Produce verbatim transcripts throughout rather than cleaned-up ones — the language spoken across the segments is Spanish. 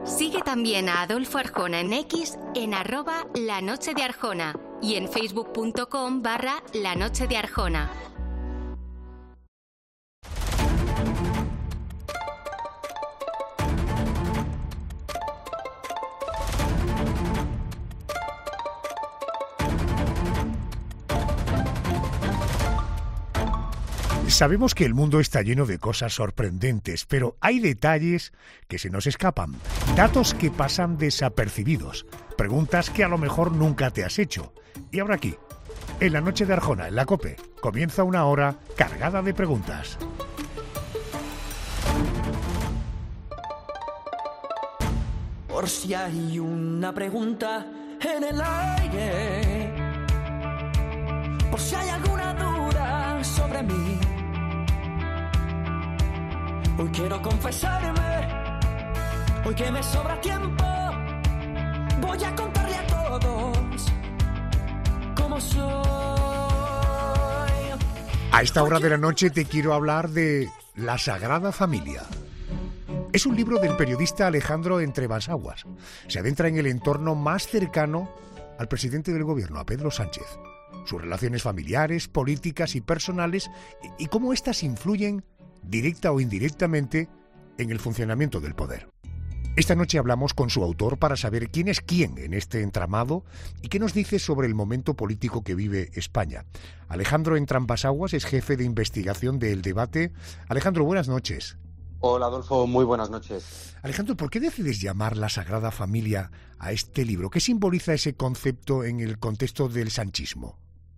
Sigue también a Adolfo Arjona en X en arroba La Noche de Arjona y en facebook.com barra La Noche de Arjona. Sabemos que el mundo está lleno de cosas sorprendentes, pero hay detalles que se nos escapan, datos que pasan desapercibidos, preguntas que a lo mejor nunca te has hecho. Y ahora aquí, en La Noche de Arjona, en la COPE, comienza una hora cargada de preguntas. Por si hay una pregunta en el aire, por si hay alguna duda sobre mí, hoy quiero confesarme, hoy que me sobra tiempo, voy a contarle a todos cómo soy. A esta hora de la noche te quiero hablar de La Sagrada Familia. Es un libro del periodista Alejandro Entrebasaguas. Se adentra en el entorno más cercano al presidente del gobierno, a Pedro Sánchez. Sus relaciones familiares, políticas y personales, y cómo éstas influyen, directa o indirectamente, en el funcionamiento del poder. Esta noche hablamos con su autor para saber quién es quién en este entramado y qué nos dice sobre el momento político que vive España. Alejandro Entrebasaguas es jefe de investigación de El Debate. Alejandro, buenas noches. Hola Adolfo, muy buenas noches. Alejandro, ¿por qué decides llamar La Sagrada Familia a este libro? ¿Qué simboliza ese concepto en el contexto del sanchismo?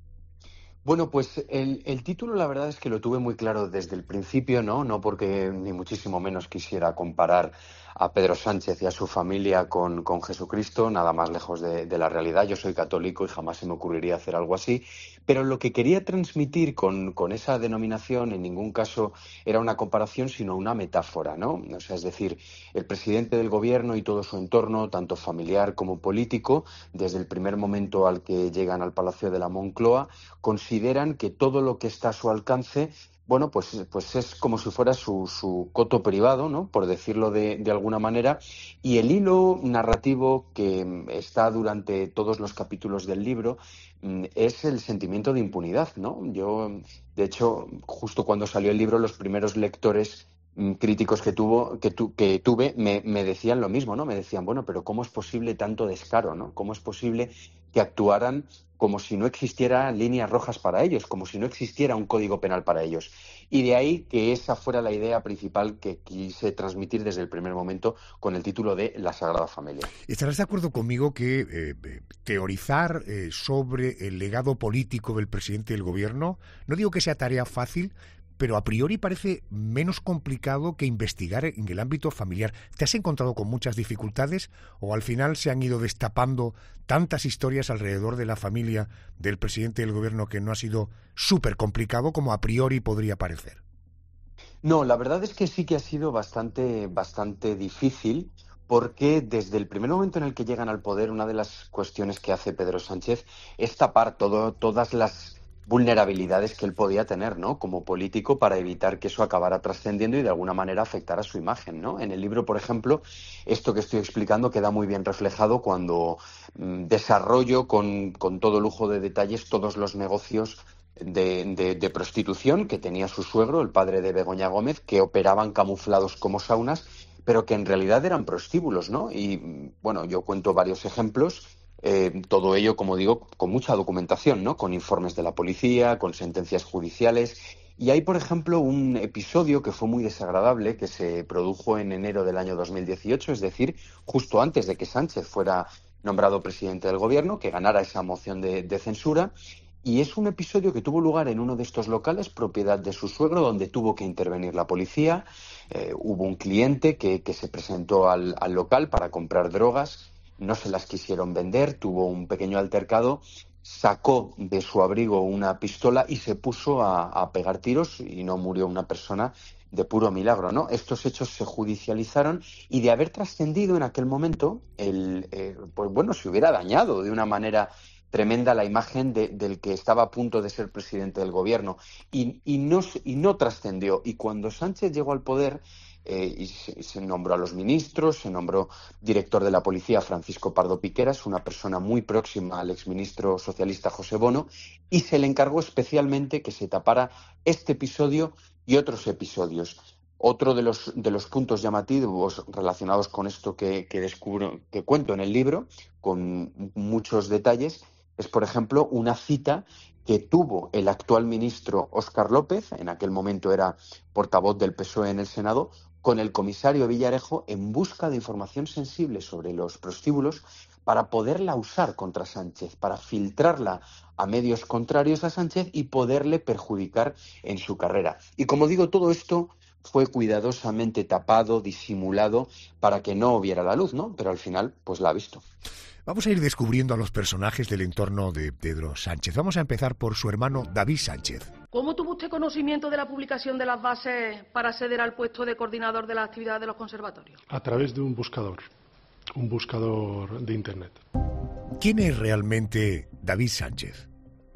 Bueno, pues el, el título la verdad es que lo tuve muy claro desde el principio, ¿no? No porque ni muchísimo menos quisiera comparar a Pedro Sánchez y a su familia con, con Jesucristo, nada más lejos de, de la realidad. Yo soy católico y jamás se me ocurriría hacer algo así. Pero lo que quería transmitir con, con esa denominación en ningún caso era una comparación, sino una metáfora, ¿no? O sea, es decir, el presidente del gobierno y todo su entorno, tanto familiar como político, desde el primer momento al que llegan al Palacio de la Moncloa, consideran que todo lo que está a su alcance, bueno, pues, pues es como si fuera su, su coto privado, ¿no? Por decirlo de, de alguna manera. Y el hilo narrativo que está durante todos los capítulos del libro es el sentimiento de impunidad, ¿no? Yo, de hecho, justo cuando salió el libro, los primeros lectores críticos que tuvo que, tu, que tuve me, me decían lo mismo, ¿no? Me decían, bueno, pero ¿cómo es posible tanto descaro, ¿no? ¿Cómo es posible que actuaran como si no existiera líneas rojas para ellos, como si no existiera un código penal para ellos? Y de ahí que esa fuera la idea principal que quise transmitir desde el primer momento con el título de La Sagrada Familia. ¿Estarás de acuerdo conmigo que eh, teorizar eh, sobre el legado político del presidente del gobierno, no digo que sea tarea fácil, pero a priori parece menos complicado que investigar en el ámbito familiar? ¿Te has encontrado con muchas dificultades o al final se han ido destapando tantas historias alrededor de la familia del presidente del gobierno que no ha sido súper complicado como a priori podría parecer? No, la verdad es que sí que ha sido bastante, bastante difícil, porque desde el primer momento en el que llegan al poder, una de las cuestiones que hace Pedro Sánchez es tapar todo, todas las vulnerabilidades que él podía tener, ¿no? Como político, para evitar que eso acabara trascendiendo y de alguna manera afectara su imagen, ¿no? En el libro, por ejemplo, esto que estoy explicando queda muy bien reflejado cuando mmm, desarrollo con, con todo lujo de detalles todos los negocios de, de, de prostitución que tenía su suegro, el padre de Begoña Gómez, que operaban camuflados como saunas, pero que en realidad eran prostíbulos, ¿no? Y bueno, yo cuento varios ejemplos. Eh, todo ello, como digo, con mucha documentación, ¿no? Con informes de la policía, con sentencias judiciales. Y hay, por ejemplo, un episodio que fue muy desagradable, que se produjo en enero del año dos mil dieciocho, es decir, justo antes de que Sánchez fuera nombrado presidente del gobierno, que ganara esa moción de, de censura. Y es un episodio que tuvo lugar en uno de estos locales, propiedad de su suegro, donde tuvo que intervenir la policía. Eh, hubo un cliente que, que se presentó al, al local para comprar drogas. No se las quisieron vender, tuvo un pequeño altercado, sacó de su abrigo una pistola y se puso a, a pegar tiros y no murió una persona de puro milagro, ¿no? Estos hechos se judicializaron y de haber trascendido en aquel momento, el, eh, pues bueno, se hubiera dañado de una manera tremenda la imagen de, del que estaba a punto de ser presidente del gobierno y, y no, y no trascendió. Y cuando Sánchez llegó al poder, eh, y se, se nombró a los ministros, se nombró director de la policía Francisco Pardo Piqueras, una persona muy próxima al exministro socialista José Bono, y se le encargó especialmente que se tapara este episodio y otros episodios. Otro de los, de los puntos llamativos relacionados con esto que, que descubro, que cuento en el libro, con muchos detalles, es, por ejemplo, una cita que tuvo el actual ministro Óscar López, en aquel momento era portavoz del P S O E en el Senado, con el comisario Villarejo en busca de información sensible sobre los prostíbulos para poderla usar contra Sánchez, para filtrarla a medios contrarios a Sánchez y poderle perjudicar en su carrera. Y como digo, todo esto fue cuidadosamente tapado, disimulado, para que no viera la luz, ¿no? Pero al final, pues la ha visto. Vamos a ir descubriendo a los personajes del entorno de Pedro Sánchez. Vamos a empezar por su hermano David Sánchez. ¿Cómo tuvo usted conocimiento de la publicación de las bases para acceder al puesto de coordinador de la actividad de los conservatorios? A través de un buscador, un buscador de Internet. ¿Quién es realmente David Sánchez?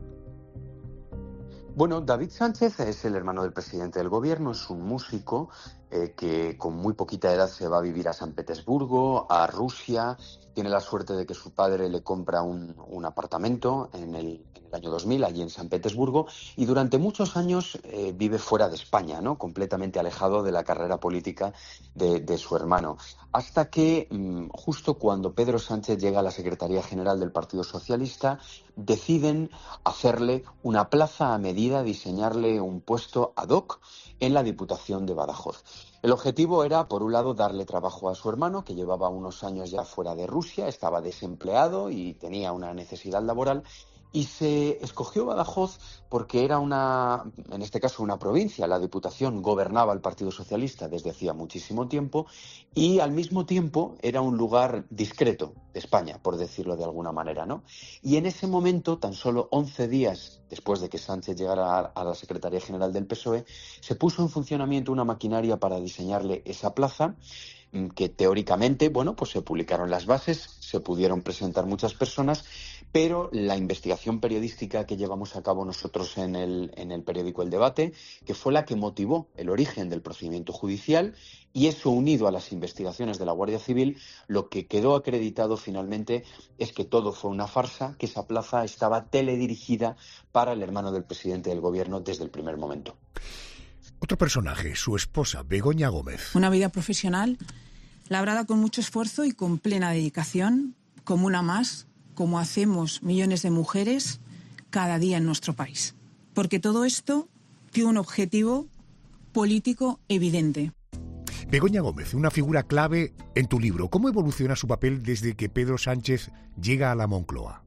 Bueno, David Sánchez es el hermano del presidente del gobierno, es un músico eh, que con muy poquita edad se va a vivir a San Petersburgo, a Rusia. Tiene la suerte de que su padre le compra un, un apartamento en el, en el año dos mil, allí en San Petersburgo, y durante muchos años eh, vive fuera de España, ¿no? Completamente alejado de la carrera política de, de su hermano. Hasta que, mmm, justo cuando Pedro Sánchez llega a la Secretaría General del Partido Socialista, deciden hacerle una plaza a medida, diseñarle un puesto ad hoc en la Diputación de Badajoz. El objetivo era, por un lado, darle trabajo a su hermano, que llevaba unos años ya fuera de Rusia, estaba desempleado y tenía una necesidad laboral, y se escogió Badajoz porque era una, en este caso, una provincia. La Diputación gobernaba el Partido Socialista desde hacía muchísimo tiempo y, al mismo tiempo, era un lugar discreto de España, por decirlo de alguna manera, ¿no? Y en ese momento, tan solo once días después de que Sánchez llegara a la Secretaría General del P S O E, se puso en funcionamiento una maquinaria para diseñarle esa plaza, que teóricamente, bueno, pues se publicaron las bases, se pudieron presentar muchas personas, pero la investigación periodística que llevamos a cabo nosotros en el, en el periódico El Debate, que fue la que motivó el origen del procedimiento judicial, y eso unido a las investigaciones de la Guardia Civil, lo que quedó acreditado finalmente es que todo fue una farsa, que esa plaza estaba teledirigida para el hermano del presidente del gobierno desde el primer momento. Otro personaje, su esposa, Begoña Gómez. Una vida profesional labrada con mucho esfuerzo y con plena dedicación, como una más, como hacemos millones de mujeres cada día en nuestro país. Porque todo esto tiene un objetivo político evidente. Begoña Gómez, una figura clave en tu libro. ¿Cómo evoluciona su papel desde que Pedro Sánchez llega a la Moncloa?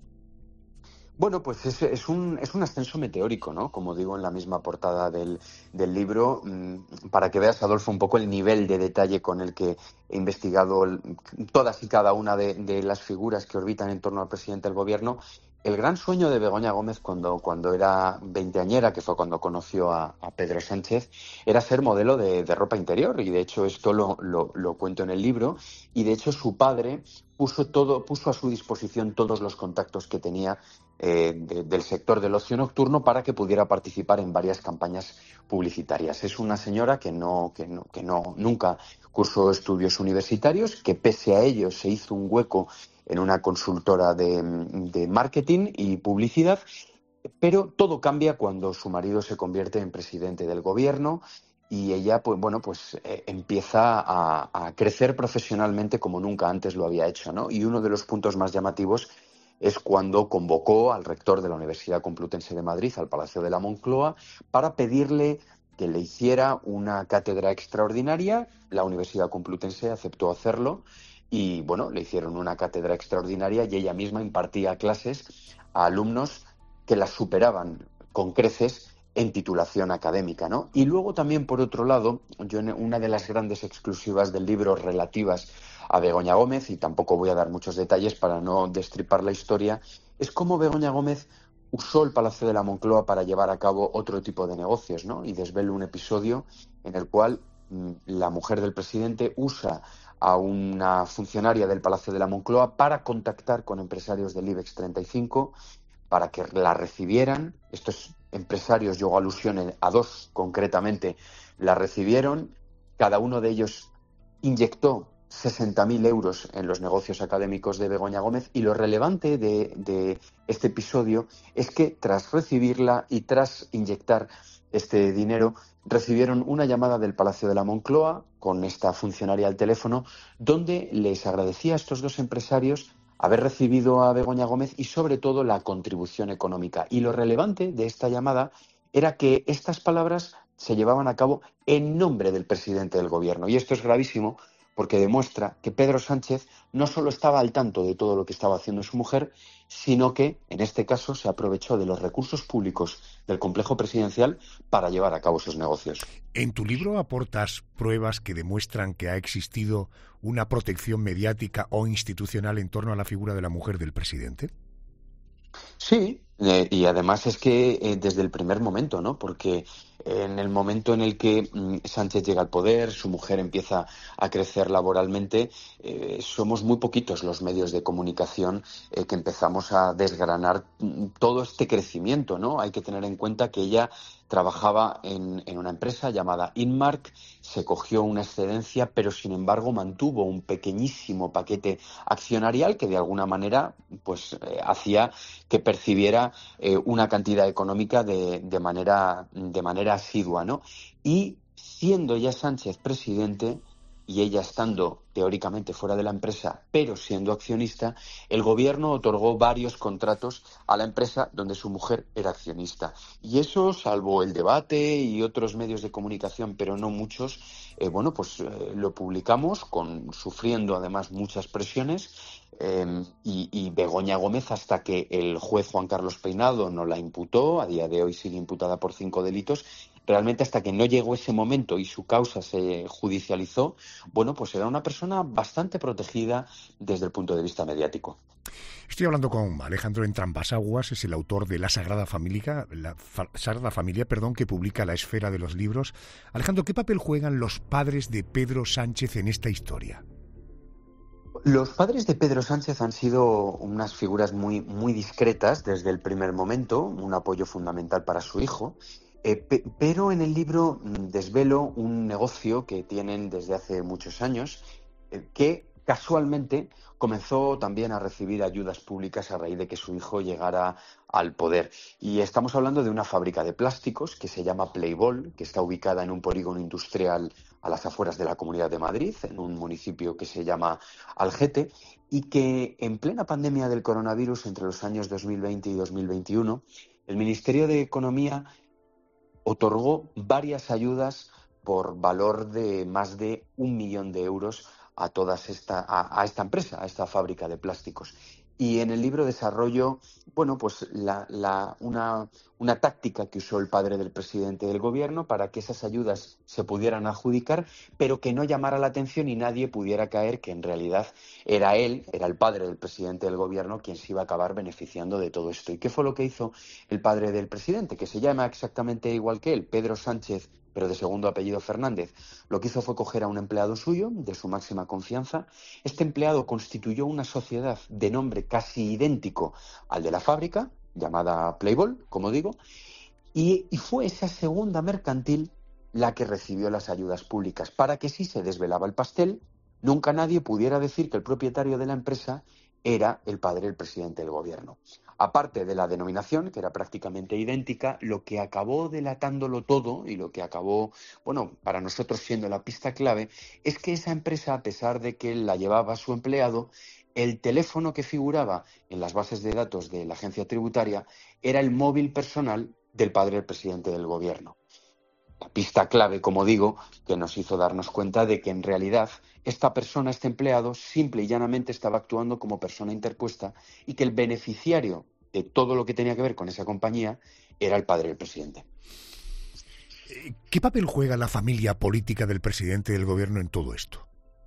Bueno, pues es, es, un, es un ascenso meteórico, ¿no? Como digo en la misma portada del, del libro, mmm, para que veas, Adolfo, un poco el nivel de detalle con el que he investigado todas y cada una de, de las figuras que orbitan en torno al presidente del gobierno. El gran sueño de Begoña Gómez cuando, cuando era veinteañera, que fue cuando conoció a, a Pedro Sánchez, era ser modelo de, de ropa interior, y de hecho esto lo, lo, lo cuento en el libro, y de hecho su padre puso, todo, puso a su disposición todos los contactos que tenía eh, de, del sector del ocio nocturno para que pudiera participar en varias campañas publicitarias. Es una señora que no, que no, que no nunca cursó estudios universitarios, que pese a ello se hizo un hueco en una consultora de, de marketing y publicidad, pero todo cambia cuando su marido se convierte en presidente del gobierno y ella, pues bueno, pues eh, empieza a, a crecer profesionalmente como nunca antes lo había hecho, ¿no? Y uno de los puntos más llamativos es cuando convocó al rector de la Universidad Complutense de Madrid, al Palacio de la Moncloa, para pedirle que le hiciera una cátedra extraordinaria. La Universidad Complutense aceptó hacerlo. Y, bueno, le hicieron una cátedra extraordinaria y ella misma impartía clases a alumnos que las superaban con creces en titulación académica, ¿no? Y luego también, por otro lado, yo en una de las grandes exclusivas del libro relativas a Begoña Gómez, y tampoco voy a dar muchos detalles para no destripar la historia, es cómo Begoña Gómez usó el Palacio de la Moncloa para llevar a cabo otro tipo de negocios, ¿no? Y desvelo un episodio en el cual mmm, la mujer del presidente usa a una funcionaria del Palacio de la Moncloa para contactar con empresarios del IBEX treinta y cinco para que la recibieran. Estos empresarios, yo hago alusión a dos concretamente, la recibieron, Cada uno de ellos inyectó sesenta mil euros en los negocios académicos de Begoña Gómez, y lo relevante de, de este episodio es que tras recibirla y tras inyectar este dinero, recibieron una llamada del Palacio de la Moncloa con esta funcionaria al teléfono, donde les agradecía a estos dos empresarios haber recibido a Begoña Gómez y sobre todo la contribución económica. Y lo relevante de esta llamada era que estas palabras se llevaban a cabo en nombre del presidente del gobierno. Y esto es gravísimo porque demuestra que Pedro Sánchez no solo estaba al tanto de todo lo que estaba haciendo su mujer, sino que, en este caso, se aprovechó de los recursos públicos del complejo presidencial para llevar a cabo sus negocios. ¿En tu libro aportas pruebas que demuestran que ha existido una protección mediática o institucional en torno a la figura de la mujer del presidente? Sí, eh, y además es que eh, desde el primer momento, ¿no? Porque en el momento en el que mm, Sánchez llega al poder, su mujer empieza a crecer laboralmente, eh, somos muy poquitos los medios de comunicación eh, que empezamos a desgranar mm, todo este crecimiento, ¿no? Hay que tener en cuenta que ella trabajaba en, en una empresa llamada Inmark, se cogió una excedencia, pero sin embargo mantuvo un pequeñísimo paquete accionarial que de alguna manera pues eh, hacía que percibiera eh, una cantidad económica de, de manera de manera asidua, ¿no? Y siendo ya Sánchez presidente y ella estando teóricamente fuera de la empresa, pero siendo accionista, el gobierno otorgó varios contratos a la empresa donde su mujer era accionista. Y eso, salvo el debate y otros medios de comunicación, pero no muchos, eh, bueno, pues eh, lo publicamos, con, sufriendo además muchas presiones, eh, y, y Begoña Gómez, hasta que el juez Juan Carlos Peinado no la imputó, a día de hoy sigue imputada por cinco delitos, realmente hasta que no llegó ese momento y su causa se judicializó, bueno, pues era una persona bastante protegida desde el punto de vista mediático. Estoy hablando con Alejandro Entrambas-Aguas, es el autor de La Sagrada Familia, la Fa- Sagrada Familia, perdón, que publica La Esfera de los Libros. Alejandro, ¿qué papel juegan los padres de Pedro Sánchez en esta historia? Los padres de Pedro Sánchez han sido unas figuras muy, muy discretas desde el primer momento, un apoyo fundamental para su hijo. Eh, pe- pero en el libro mm, desvelo un negocio que tienen desde hace muchos años, eh, que casualmente comenzó también a recibir ayudas públicas a raíz de que su hijo llegara al poder. Y estamos hablando de una fábrica de plásticos que se llama Playball, que está ubicada en un polígono industrial a las afueras de la Comunidad de Madrid, en un municipio que se llama Algete, y que en plena pandemia del coronavirus, entre los años dos mil veinte y dos mil veintiuno, el Ministerio de Economía otorgó varias ayudas por valor de más de un millón de euros a todas esta, a, a esta empresa, a esta fábrica de plásticos. Y en el libro desarrollo, bueno, pues la, la, una, una táctica que usó el padre del presidente del gobierno para que esas ayudas se pudieran adjudicar, pero que no llamara la atención y nadie pudiera caer que en realidad era él, era el padre del presidente del gobierno, quien se iba a acabar beneficiando de todo esto. ¿Y qué fue lo que hizo el padre del presidente? Que se llama exactamente igual que él, Pedro Sánchez, pero de segundo apellido Fernández. Lo que hizo fue coger a un empleado suyo, de su máxima confianza. Este empleado constituyó una sociedad de nombre casi idéntico al de la fábrica, llamada Playball, como digo, y, y fue esa segunda mercantil la que recibió las ayudas públicas, para que si se desvelaba el pastel, nunca nadie pudiera decir que el propietario de la empresa era el padre del presidente del gobierno. Aparte de la denominación, que era prácticamente idéntica, lo que acabó delatándolo todo y lo que acabó, bueno, para nosotros siendo la pista clave, es que esa empresa, a pesar de que la llevaba su empleado, el teléfono que figuraba en las bases de datos de la agencia tributaria era el móvil personal del padre del presidente del gobierno. La pista clave, como digo, que nos hizo darnos cuenta de que en realidad esta persona, este empleado, simple y llanamente estaba actuando como persona interpuesta y que el beneficiario de todo lo que tenía que ver con esa compañía era el padre del presidente. ¿Qué papel juega la familia política del presidente del gobierno en todo esto?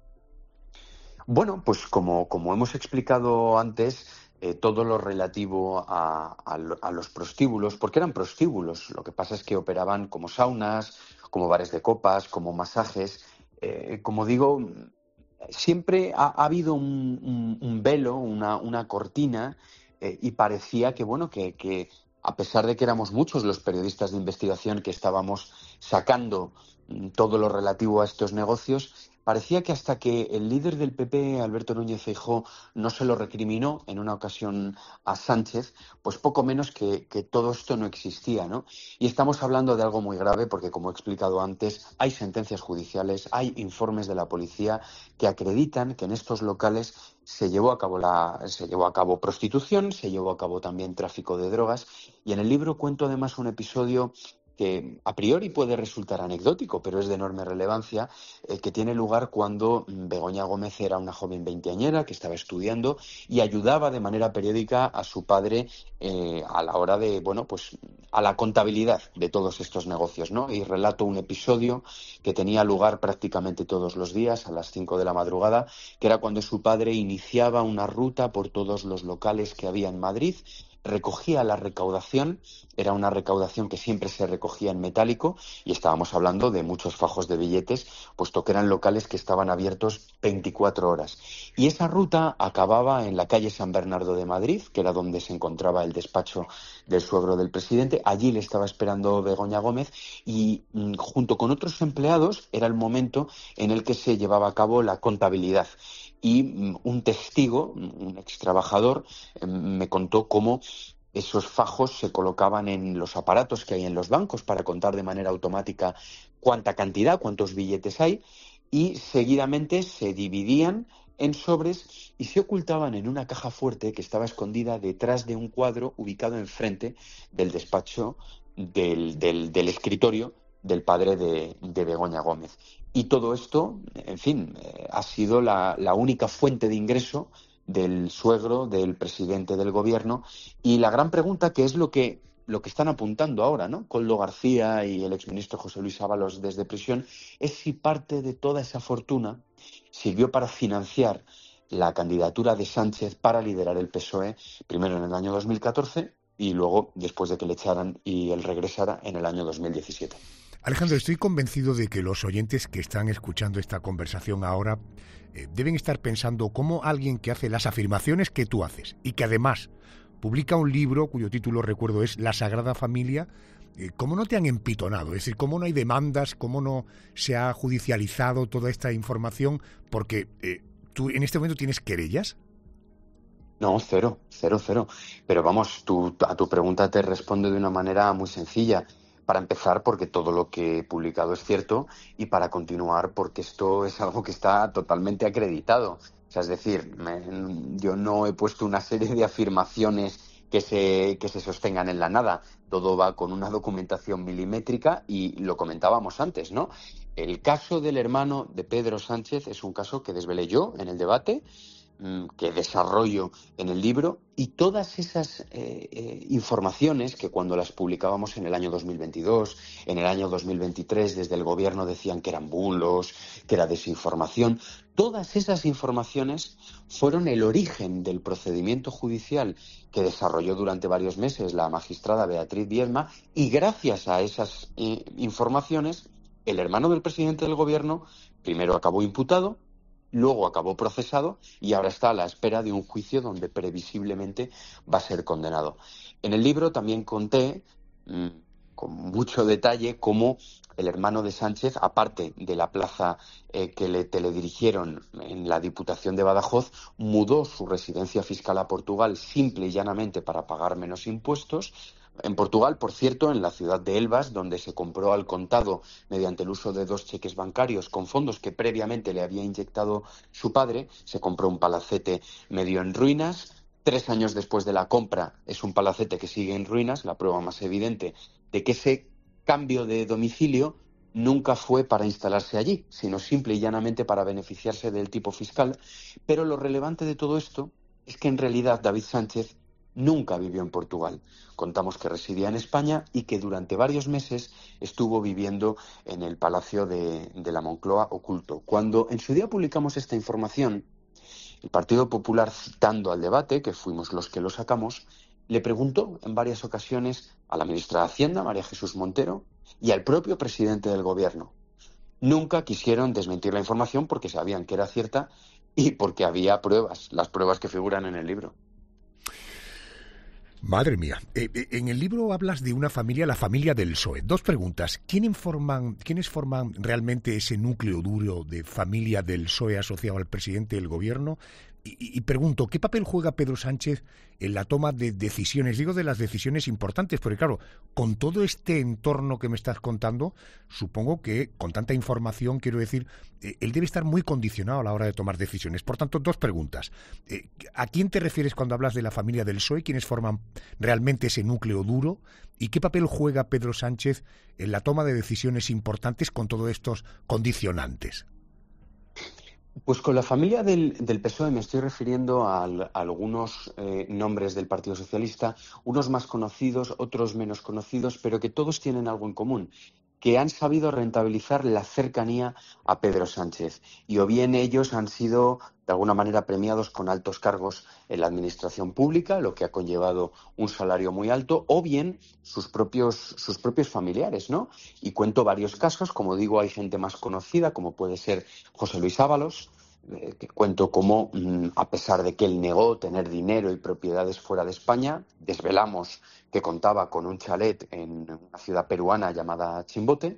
Bueno, pues como, como hemos explicado antes, eh, todo lo relativo a, a, a los prostíbulos, porque eran prostíbulos, lo que pasa es que operaban como saunas, como bares de copas, como masajes. Eh, como digo, siempre ha, ha habido un, un, un velo, una, una cortina, eh, y parecía que, bueno, que, que a pesar de que éramos muchos los periodistas de investigación que estábamos sacando todo lo relativo a estos negocios, parecía que hasta que el líder del P P, Alberto Núñez Feijóo, no se lo recriminó en una ocasión a Sánchez, pues poco menos que, que todo esto no existía, ¿no? Y estamos hablando de algo muy grave porque, como he explicado antes, hay sentencias judiciales, hay informes de la policía que acreditan que en estos locales se llevó a cabo la, se llevó a cabo prostitución, se llevó a cabo también tráfico de drogas, y en el libro cuento además un episodio que a priori puede resultar anecdótico, pero es de enorme relevancia, eh, que tiene lugar cuando Begoña Gómez era una joven veinteañera que estaba estudiando y ayudaba de manera periódica a su padre eh, a la hora de, bueno, pues a la contabilidad de todos estos negocios, ¿no? Y relato un episodio que tenía lugar prácticamente todos los días a las cinco de la madrugada, que era cuando su padre iniciaba una ruta por todos los locales que había en Madrid, recogía la recaudación, era una recaudación que siempre se recogía en metálico y estábamos hablando de muchos fajos de billetes, puesto que eran locales que estaban abiertos veinticuatro horas. Y esa ruta acababa en la calle San Bernardo de Madrid, que era donde se encontraba el despacho del suegro del presidente. Allí le estaba esperando Begoña Gómez y mm, junto con otros empleados era el momento en el que se llevaba a cabo la contabilidad. Y un testigo, un ex trabajador, me contó cómo esos fajos se colocaban en los aparatos que hay en los bancos para contar de manera automática cuánta cantidad, cuántos billetes hay, y seguidamente se dividían en sobres y se ocultaban en una caja fuerte que estaba escondida detrás de un cuadro ubicado enfrente del despacho del, del, del escritorio del padre de, de Begoña Gómez. Y todo esto, en fin, eh, ha sido la, la única fuente de ingreso del suegro del presidente del gobierno. Y la gran pregunta, que es lo que, lo que están apuntando ahora, ¿no? Koldo García y el exministro José Luis Ábalos desde prisión, es si parte de toda esa fortuna sirvió para financiar la candidatura de Sánchez para liderar el P S O E, primero en el año dos mil catorce y luego después de que le echaran y él regresara en el año dos mil diecisiete. Alejandro, estoy convencido de que los oyentes que están escuchando esta conversación ahora eh, deben estar pensando cómo alguien que hace las afirmaciones que tú haces y que además publica un libro cuyo título, recuerdo, es La Sagrada Familia, eh, cómo no te han empitonado, es decir, cómo no hay demandas, cómo no se ha judicializado toda esta información, porque eh, tú en este momento tienes querellas. No, cero, cero, cero. Pero vamos, tú, a tu pregunta te respondo de una manera muy sencilla. Para empezar, porque todo lo que he publicado es cierto, y para continuar, porque esto es algo que está totalmente acreditado. O sea, es decir, me, yo no he puesto una serie de afirmaciones que se, que se sostengan en la nada. Todo va con una documentación milimétrica y lo comentábamos antes, ¿no? El caso del hermano de Pedro Sánchez es un caso que desvelé yo en el debate, que desarrollo en el libro, y todas esas eh, eh, informaciones que cuando las publicábamos en el año dos mil veintidós, en el año dos mil veintitrés, desde el gobierno decían que eran bulos, que era desinformación, todas esas informaciones fueron el origen del procedimiento judicial que desarrolló durante varios meses la magistrada Beatriz Viedma, y gracias a esas eh, informaciones el hermano del presidente del gobierno primero acabó imputado, luego acabó procesado y ahora está a la espera de un juicio donde previsiblemente va a ser condenado. En el libro también conté mmm, con mucho detalle cómo el hermano de Sánchez, aparte de la plaza eh, que le teledirigieron en la Diputación de Badajoz, mudó su residencia fiscal a Portugal simple y llanamente para pagar menos impuestos. En Portugal, por cierto, en la ciudad de Elvas, donde se compró al contado mediante el uso de dos cheques bancarios con fondos que previamente le había inyectado su padre, se compró un palacete medio en ruinas. Tres años después de la compra es un palacete que sigue en ruinas, la prueba más evidente de que ese cambio de domicilio nunca fue para instalarse allí, sino simple y llanamente para beneficiarse del tipo fiscal. Pero lo relevante de todo esto es que en realidad David Sánchez nunca vivió en Portugal. Contamos que residía en España y que durante varios meses estuvo viviendo en el Palacio de, de la Moncloa oculto. Cuando en su día publicamos esta información, el Partido Popular, citando al debate, que fuimos los que lo sacamos, le preguntó en varias ocasiones a la ministra de Hacienda, María Jesús Montero, y al propio presidente del gobierno. Nunca quisieron desmentir la información porque sabían que era cierta y porque había pruebas, las pruebas que figuran en el libro. Madre mía. Eh, eh, en el libro hablas de una familia, la familia del P S O E. Dos preguntas. ¿Quiénes forman, ¿Quiénes forman realmente ese núcleo duro de familia del P S O E asociado al presidente del gobierno? Y, y pregunto, ¿qué papel juega Pedro Sánchez en la toma de decisiones? Digo de las decisiones importantes, porque claro, con todo este entorno que me estás contando, supongo que con tanta información, quiero decir, eh, él debe estar muy condicionado a la hora de tomar decisiones. Por tanto, dos preguntas. Eh, ¿A quién te refieres cuando hablas de la familia del P S O E? ¿Quiénes forman realmente ese núcleo duro? ¿Y qué papel juega Pedro Sánchez en la toma de decisiones importantes con todos estos condicionantes? Pues con la familia del, del P S O E me estoy refiriendo a, a algunos eh, nombres del Partido Socialista, unos más conocidos, otros menos conocidos, pero que todos tienen algo en común, que han sabido rentabilizar la cercanía a Pedro Sánchez. Y o bien ellos han sido, de alguna manera, premiados con altos cargos en la administración pública, lo que ha conllevado un salario muy alto, o bien sus propios, sus propios familiares, ¿no? Y cuento varios casos, como digo, hay gente más conocida, como puede ser José Luis Ábalos, eh, que cuento cómo, mmm, a pesar de que él negó tener dinero y propiedades fuera de España, desvelamos que contaba con un chalet en una ciudad peruana llamada Chimbote,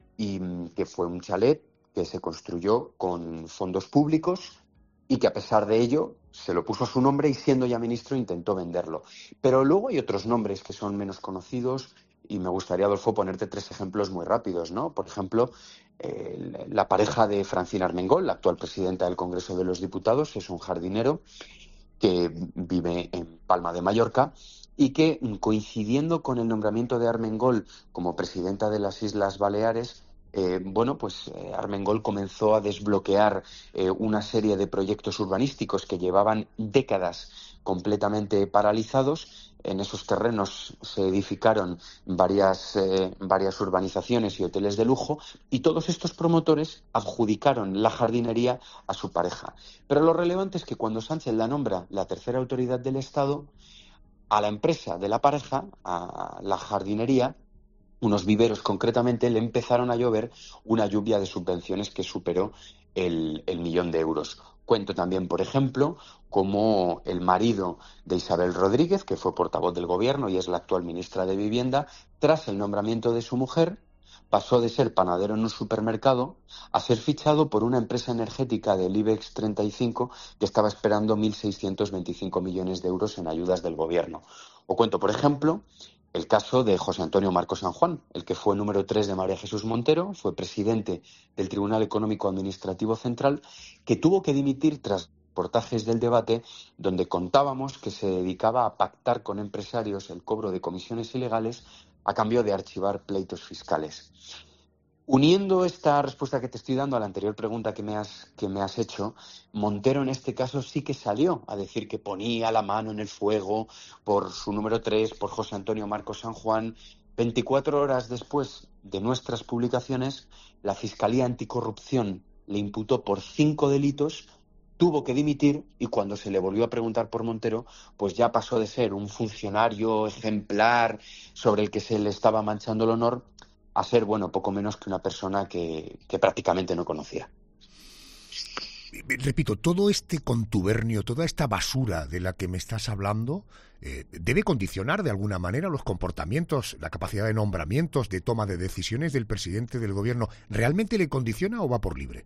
y mmm, que fue un chalet que se construyó con fondos públicos y que a pesar de ello se lo puso a su nombre y siendo ya ministro intentó venderlo. Pero luego hay otros nombres que son menos conocidos y me gustaría, Adolfo, ponerte tres ejemplos muy rápidos, ¿no? Por ejemplo, eh, la pareja de Francina Armengol, la actual presidenta del Congreso de los Diputados, es un jardinero que vive en Palma de Mallorca y que, coincidiendo con el nombramiento de Armengol como presidenta de las Islas Baleares, Eh, bueno, pues eh, Armengol comenzó a desbloquear eh, una serie de proyectos urbanísticos que llevaban décadas completamente paralizados. En esos terrenos se edificaron varias, eh, varias urbanizaciones y hoteles de lujo y todos estos promotores adjudicaron la jardinería a su pareja. Pero lo relevante es que cuando Sánchez la nombra la tercera autoridad del Estado, a la empresa de la pareja, a la jardinería, unos viveros concretamente, le empezaron a llover una lluvia de subvenciones que superó el, el millón de euros. Cuento también, por ejemplo, cómo el marido de Isabel Rodríguez, que fue portavoz del gobierno y es la actual ministra de Vivienda, tras el nombramiento de su mujer, pasó de ser panadero en un supermercado a ser fichado por una empresa energética del IBEX treinta y cinco que estaba esperando mil seiscientos veinticinco millones de euros en ayudas del gobierno. O cuento, por ejemplo, el caso de José Antonio Marco San Juan, el que fue número tres de María Jesús Montero, fue presidente del Tribunal Económico Administrativo Central, que tuvo que dimitir tras reportajes del Debate donde contábamos que se dedicaba a pactar con empresarios el cobro de comisiones ilegales a cambio de archivar pleitos fiscales. Uniendo esta respuesta que te estoy dando a la anterior pregunta que me has, que me has hecho, Montero en este caso sí que salió a decir que ponía la mano en el fuego por su número tres, por José Antonio Marcos San Juan. veinticuatro horas después de nuestras publicaciones, la Fiscalía Anticorrupción le imputó por cinco delitos, tuvo que dimitir y cuando se le volvió a preguntar por Montero, pues ya pasó de ser un funcionario ejemplar sobre el que se le estaba manchando el honor a ser, bueno, poco menos que una persona que, que prácticamente no conocía. Repito, todo este contubernio, toda esta basura de la que me estás hablando, eh, debe condicionar de alguna manera los comportamientos, la capacidad de nombramientos, de toma de decisiones del presidente del gobierno. ¿Realmente le condiciona o va por libre?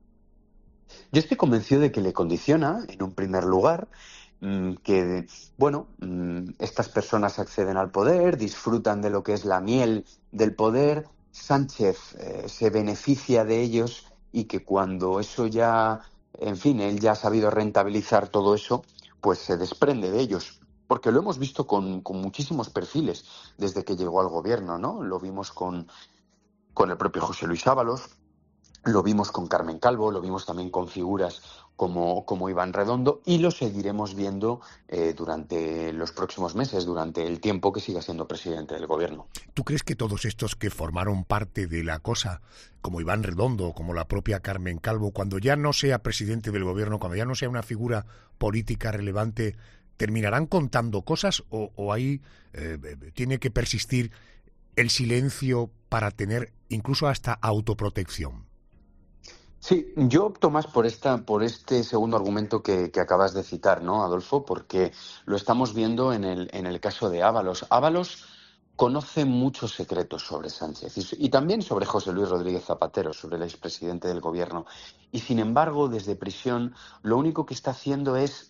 Yo estoy convencido de que le condiciona, en un primer lugar, que, bueno, estas personas acceden al poder, disfrutan de lo que es la miel del poder, Sánchez eh, se beneficia de ellos y que cuando eso ya, en fin, él ya ha sabido rentabilizar todo eso, pues se desprende de ellos. Porque lo hemos visto con, con muchísimos perfiles desde que llegó al gobierno, ¿no? Lo vimos con, con el propio José Luis Ábalos, lo vimos con Carmen Calvo, lo vimos también con figuras como, como Iván Redondo y lo seguiremos viendo eh, durante los próximos meses, durante el tiempo que siga siendo presidente del gobierno. ¿Tú crees que todos estos que formaron parte de la cosa, como Iván Redondo, como la propia Carmen Calvo, cuando ya no sea presidente del gobierno, cuando ya no sea una figura política relevante, terminarán contando cosas o, o ahí eh, tiene que persistir el silencio para tener incluso hasta autoprotección? Sí, yo opto más por esta, por este segundo argumento que, que acabas de citar, ¿no, Adolfo? Porque lo estamos viendo en el, en el caso de Ábalos. Ábalos conoce muchos secretos sobre Sánchez y, y también sobre José Luis Rodríguez Zapatero, sobre el expresidente del gobierno. Y sin embargo, desde prisión, lo único que está haciendo es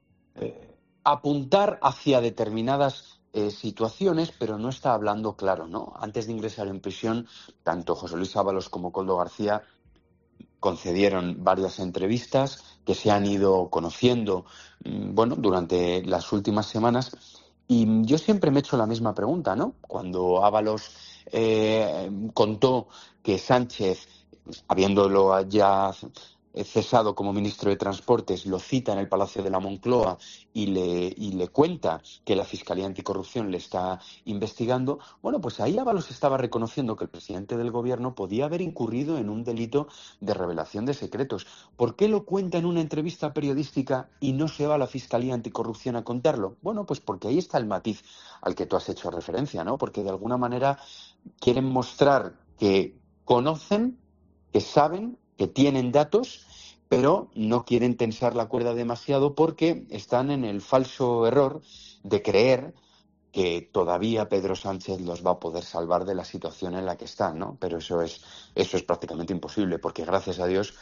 eh, apuntar hacia determinadas eh, situaciones, pero no está hablando claro, ¿no? Antes de ingresar en prisión, tanto José Luis Ábalos como Koldo García concedieron varias entrevistas que se han ido conociendo, bueno, durante las últimas semanas. Y yo siempre me he hecho la misma pregunta, ¿no? Cuando Ábalos eh, contó que Sánchez, habiéndolo ya cesado como ministro de Transportes, lo cita en el Palacio de la Moncloa y le, y le cuenta que la Fiscalía Anticorrupción le está investigando, bueno, pues ahí Ábalos estaba reconociendo que el presidente del gobierno podía haber incurrido en un delito de revelación de secretos. ¿Por qué lo cuenta en una entrevista periodística y no se va a la Fiscalía Anticorrupción a contarlo? Bueno, pues porque ahí está el matiz al que tú has hecho referencia, ¿no? Porque de alguna manera quieren mostrar que conocen, que saben, que tienen datos, pero no quieren tensar la cuerda demasiado porque están en el falso error de creer que todavía Pedro Sánchez los va a poder salvar de la situación en la que están, ¿no? Pero eso es, eso es prácticamente imposible, porque gracias a Dios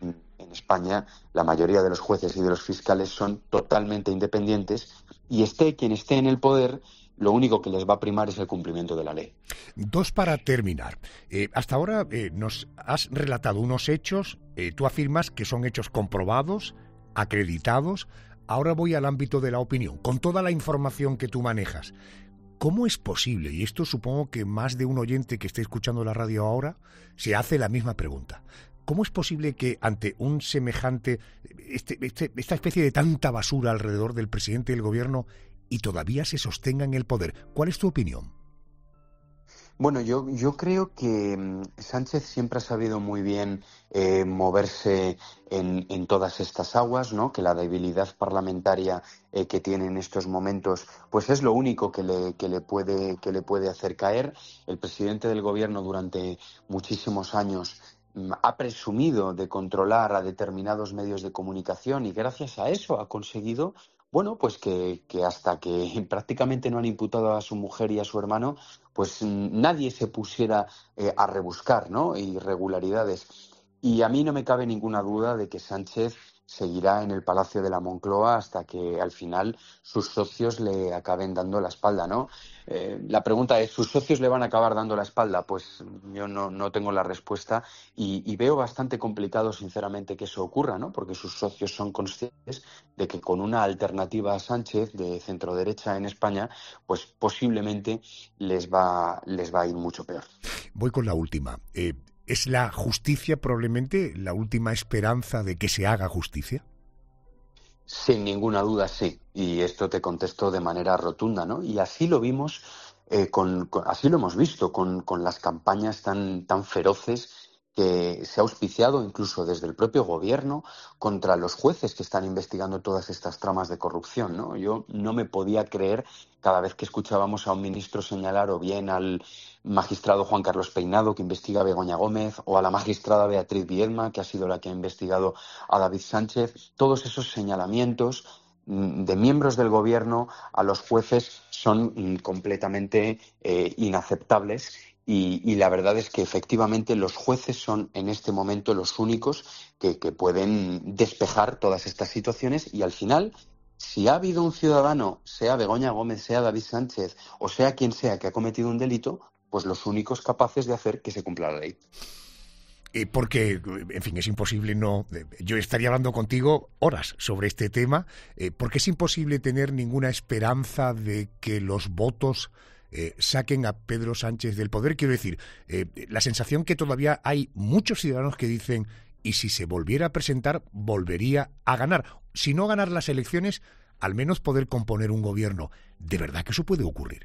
en España la mayoría de los jueces y de los fiscales son totalmente independientes y esté quien esté en el poder, lo único que les va a primar es el cumplimiento de la ley. Dos para terminar. Eh, hasta ahora eh, nos has relatado unos hechos, eh, tú afirmas que son hechos comprobados, acreditados. Ahora voy al ámbito de la opinión, con toda la información que tú manejas. ¿Cómo es posible, y esto supongo que más de un oyente que esté escuchando la radio ahora se hace la misma pregunta, cómo es posible que ante un semejante, este, este, esta especie de tanta basura alrededor del presidente del gobierno y todavía se sostenga en el poder? ¿Cuál es tu opinión? Bueno, yo, yo creo que Sánchez siempre ha sabido muy bien eh, moverse en, en todas estas aguas, ¿no? Que la debilidad parlamentaria eh, que tiene en estos momentos, pues es lo único que le, que le puede, que le puede hacer caer. El presidente del gobierno durante muchísimos años ha presumido de controlar a determinados medios de comunicación y gracias a eso ha conseguido, bueno, pues que, que hasta que prácticamente no han imputado a su mujer y a su hermano, pues nadie se pusiera eh, a rebuscar, ¿no? Irregularidades. Y a mí no me cabe ninguna duda de que Sánchez seguirá en el Palacio de la Moncloa hasta que al final sus socios le acaben dando la espalda, ¿no? Eh, la pregunta es, ¿sus socios le van a acabar dando la espalda? Pues yo no, no tengo la respuesta y, y veo bastante complicado, sinceramente, que eso ocurra, ¿no? Porque sus socios son conscientes de que con una alternativa a Sánchez de centroderecha en España, pues posiblemente les va, les va a ir mucho peor. Voy con la última. Eh, ¿Es la justicia probablemente la última esperanza de que se haga justicia? Sin ninguna duda, sí. Y esto te contesto de manera rotunda, ¿no? Y así lo vimos, eh, con, con, así lo hemos visto con, con las campañas tan, tan feroces que se ha auspiciado incluso desde el propio gobierno contra los jueces que están investigando todas estas tramas de corrupción, ¿no? Yo no me podía creer cada vez que escuchábamos a un ministro señalar o bien al magistrado Juan Carlos Peinado, que investiga a Begoña Gómez, o a la magistrada Beatriz Viedma, que ha sido la que ha investigado a David Sánchez. Todos esos señalamientos de miembros del gobierno a los jueces son completamente eh, inaceptables. Y, y la verdad es que efectivamente los jueces son en este momento los únicos que, que pueden despejar todas estas situaciones y al final, si ha habido un ciudadano, sea Begoña Gómez, sea David Sánchez o sea quien sea que ha cometido un delito, pues los únicos capaces de hacer que se cumpla la ley. Eh, porque, en fin, es imposible no... Yo estaría hablando contigo horas sobre este tema, eh, porque es imposible tener ninguna esperanza de que los votos Eh, saquen a Pedro Sánchez del poder. Quiero decir, eh, la sensación que todavía hay muchos ciudadanos que dicen, y si se volviera a presentar, volvería a ganar. Si no ganar las elecciones, al menos poder componer un gobierno. ¿De verdad que eso puede ocurrir?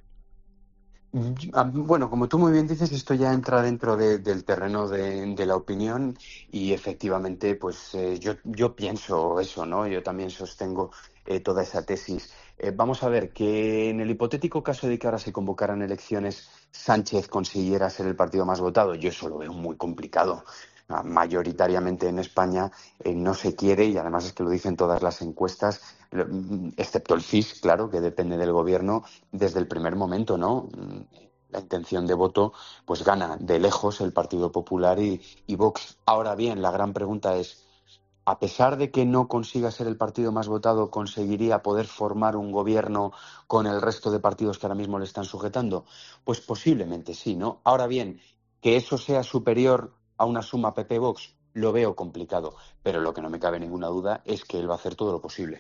Bueno, como tú muy bien dices, esto ya entra dentro de, del terreno de, de la opinión y efectivamente, pues eh, yo, yo pienso eso, ¿no? Yo también sostengo eh, toda esa tesis. Eh, vamos a ver, que en el hipotético caso de que ahora se convocaran elecciones, Sánchez consiguiera ser el partido más votado, yo eso lo veo muy complicado. mayoritariamente en España eh, no se quiere, y además es que lo dicen todas las encuestas, excepto el C I S, claro, que depende del gobierno, desde el primer momento, ¿no? La intención de voto, pues gana de lejos el Partido Popular y, y Vox. Ahora bien, la gran pregunta es, a pesar de que no consiga ser el partido más votado, ¿conseguiría poder formar un gobierno con el resto de partidos que ahora mismo le están sujetando? Pues posiblemente sí, ¿no? Ahora bien, que eso sea superior a una suma P P-Vox, lo veo complicado, pero lo que no me cabe ninguna duda es que él va a hacer todo lo posible.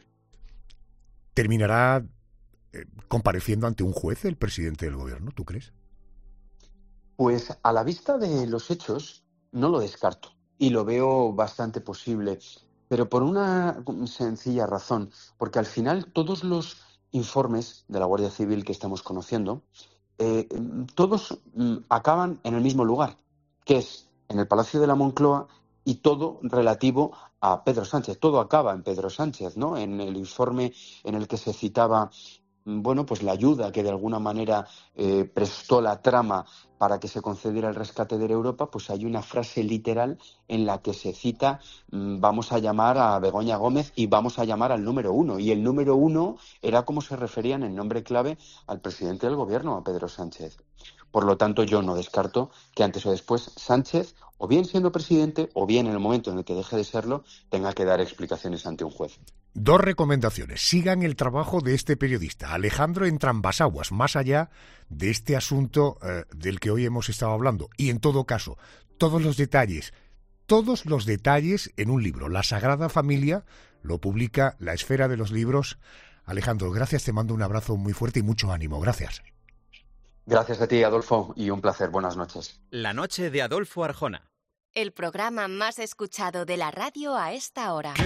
¿Terminará eh, compareciendo ante un juez el presidente del gobierno, tú crees? Pues a la vista de los hechos no lo descarto y lo veo bastante posible, pero por una sencilla razón, porque al final todos los informes de la Guardia Civil que estamos conociendo, eh, todos mm, acaban en el mismo lugar, que es en el Palacio de la Moncloa, y todo relativo a Pedro Sánchez. Todo acaba en Pedro Sánchez, ¿no? En el informe en el que se citaba, bueno, pues la ayuda que de alguna manera eh, prestó la trama para que se concediera el rescate de Europa, pues hay una frase literal en la que se cita mmm, vamos a llamar a Begoña Gómez y vamos a llamar al número uno. Y el número uno era como se referían en nombre clave al presidente del gobierno, a Pedro Sánchez. Por lo tanto, yo no descarto que antes o después Sánchez, o bien siendo presidente, o bien en el momento en el que deje de serlo, tenga que dar explicaciones ante un juez. Dos recomendaciones. Sigan el trabajo de este periodista, Alejandro Entrambasaguas, más allá de este asunto eh, del que hoy hemos estado hablando. Y en todo caso, todos los detalles, todos los detalles en un libro. La Sagrada Familia lo publica La Esfera de los Libros. Alejandro, gracias, te mando un abrazo muy fuerte y mucho ánimo. Gracias. Gracias a ti, Adolfo, y un placer. Buenas noches. La noche de Adolfo Arjona. El programa más escuchado de la radio a esta hora.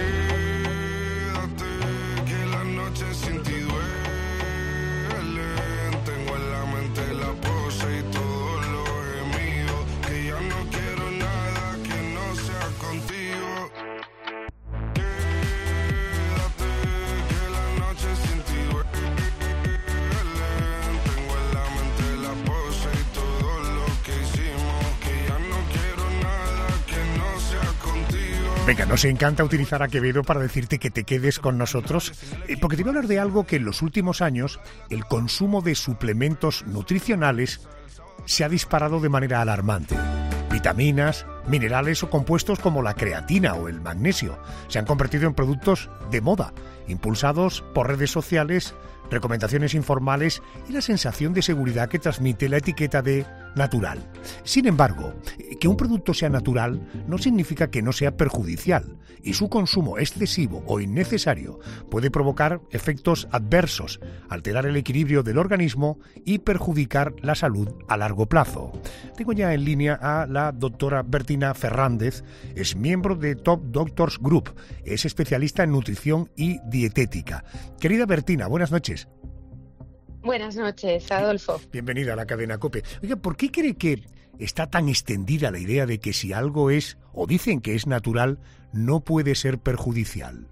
Venga, nos encanta utilizar a Quevedo para decirte que te quedes con nosotros, porque te voy a hablar de algo que en los últimos años el consumo de suplementos nutricionales se ha disparado de manera alarmante. Vitaminas, minerales o compuestos como la creatina o el magnesio se han convertido en productos de moda, impulsados por redes sociales, recomendaciones informales y la sensación de seguridad que transmite la etiqueta de natural. Sin embargo, que un producto sea natural no significa que no sea perjudicial, y su consumo excesivo o innecesario puede provocar efectos adversos, alterar el equilibrio del organismo y perjudicar la salud a largo plazo. Tengo ya en línea a la doctora Bertina Fernández, es miembro de Top Doctors Group, es especialista en nutrición y dietética. Querida Bertina, buenas noches. Buenas noches, Adolfo. Bienvenida a la cadena COPE. Oiga, ¿por qué cree que está tan extendida la idea de que si algo es, o dicen que es natural, no puede ser perjudicial?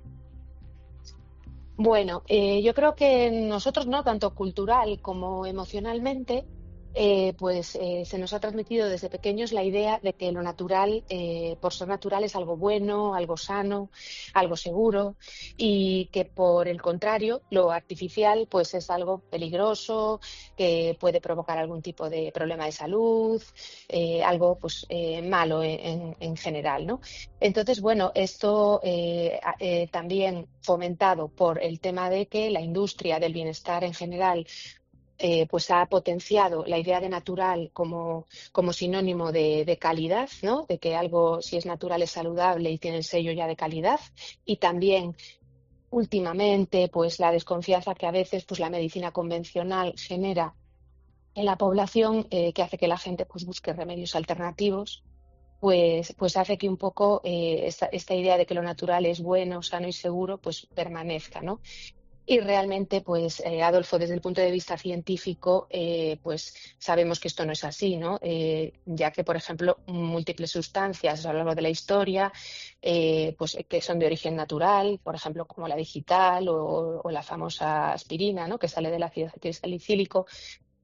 Bueno, eh, yo creo que nosotros, no tanto cultural como emocionalmente, eh, pues eh, se nos ha transmitido desde pequeños la idea de que lo natural, eh, por ser natural, es algo bueno, algo sano, algo seguro, y que por el contrario, lo artificial pues es algo peligroso, que puede provocar algún tipo de problema de salud, eh, algo pues eh, malo en, en general, ¿no? Entonces, bueno, esto eh, eh, también fomentado por el tema de que la industria del bienestar en general Eh, pues ha potenciado la idea de natural como, como sinónimo de, de calidad, ¿no? De que algo, si es natural, es saludable y tiene el sello ya de calidad. Y también, últimamente, pues la desconfianza que a veces pues la medicina convencional genera en la población, eh, que hace que la gente pues busque remedios alternativos, pues, pues hace que un poco eh, esta, esta idea de que lo natural es bueno, sano y seguro, pues permanezca, ¿no? Y realmente, pues, eh, Adolfo, desde el punto de vista científico, eh, pues sabemos que esto no es así, ¿no? Eh, ya que, por ejemplo, múltiples sustancias a lo largo de la historia, eh, pues que son de origen natural, por ejemplo, como la digital o, o la famosa aspirina, ¿no? Que sale del ácido salicílico,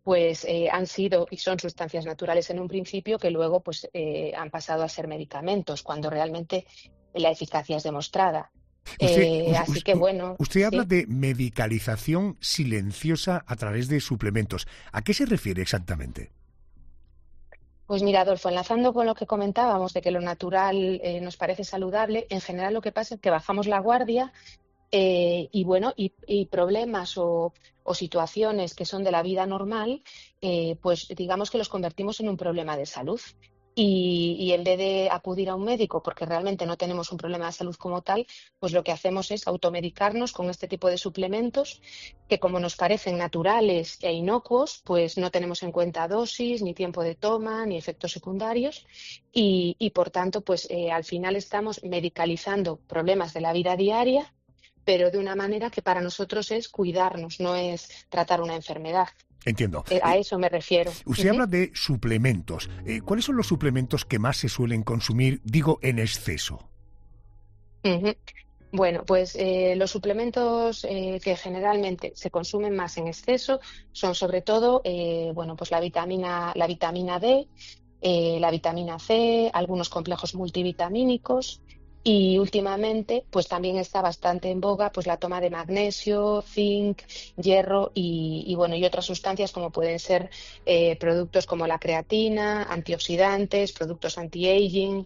pues eh, han sido y son sustancias naturales en un principio que luego pues eh, han pasado a ser medicamentos, cuando realmente la eficacia es demostrada. Usted, Eh, así que bueno. Usted sí. habla de medicalización silenciosa a través de suplementos. ¿A qué se refiere exactamente? Pues mira, Adolfo, enlazando con lo que comentábamos de que lo natural eh, nos parece saludable, en general lo que pasa es que bajamos la guardia eh, y bueno, y, y problemas o, o situaciones que son de la vida normal, eh, pues digamos que los convertimos en un problema de salud. Y, y en vez de acudir a un médico porque realmente no tenemos un problema de salud como tal, pues lo que hacemos es automedicarnos con este tipo de suplementos que, como nos parecen naturales e inocuos, pues no tenemos en cuenta dosis, ni tiempo de toma, ni efectos secundarios y, y por tanto, pues eh, al final estamos medicalizando problemas de la vida diaria, pero de una manera que para nosotros es cuidarnos, no es tratar una enfermedad. Entiendo. Eh, a eso me refiero. Usted uh-huh. habla de suplementos. Eh, ¿Cuáles son los suplementos que más se suelen consumir, digo, en exceso? Uh-huh. Bueno, pues eh, los suplementos eh, que generalmente se consumen más en exceso son sobre todo, eh, bueno, pues la vitamina, la vitamina D, eh, la vitamina C, algunos complejos multivitamínicos. Y últimamente, pues también está bastante en boga, pues la toma de magnesio, zinc, hierro y, y bueno y otras sustancias como pueden ser eh, productos como la creatina, antioxidantes, productos anti-aging.